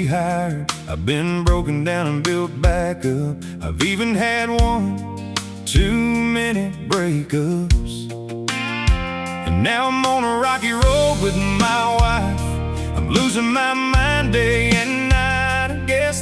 rehired. I've been broken down and built back up. I've even had one too many breakups. And now I'm on a rocky road with my wife. I'm losing my mind day and night. I guess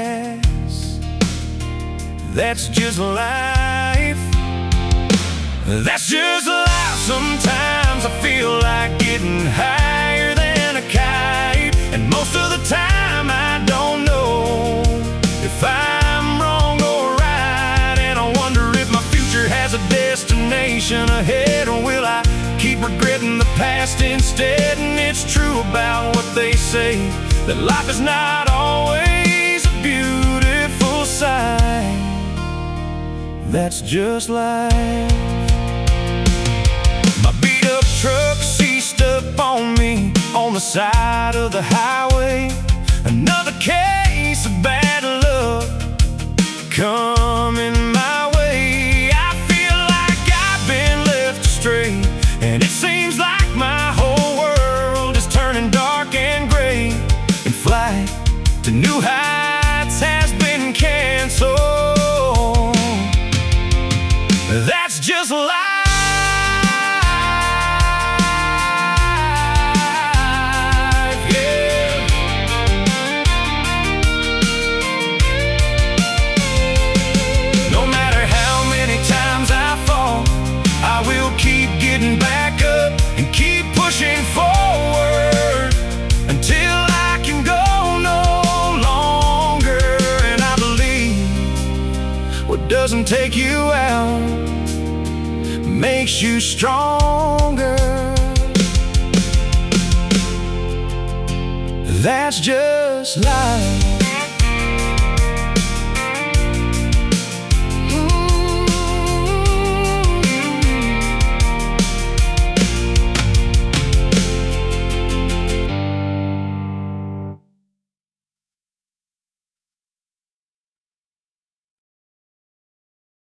that's just life. That's just life. Sometimes I feel like getting higher than a kite, and most of the time I don't know if I'm wrong or right. And I wonder if my future has a destination ahead, or will I keep regretting the past instead? And it's true about what they say, that life is not always a beautiful sight. That's just life. My beat-up truck ceased up on me on the side of the highway. Another case of bad luck coming my way. I feel like I've been left astray, and it seems like my whole world is turning dark and gray. And flight to new heights has been canceled. That's just life, yeah. No matter how many times I fall, I will keep getting back up and keep pushing forward until I can go no longer. And I believe what doesn't take you out makes you stronger. That's just life.